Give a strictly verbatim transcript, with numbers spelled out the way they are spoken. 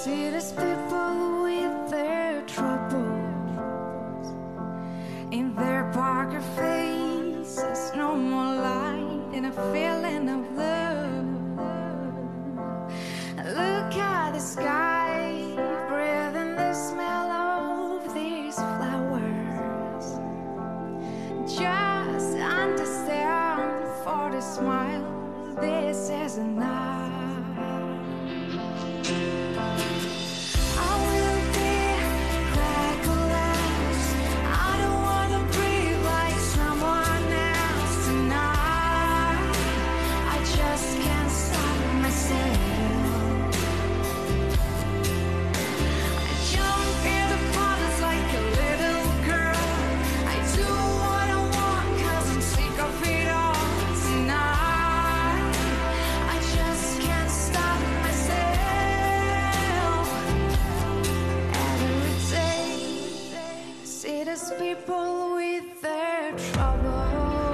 See these people with their troubles in their poker faces, no more light and a feeling of love. Look at the sky, breathing the smell of these flowers. Just understand for the smile, this is enough. People with their trouble.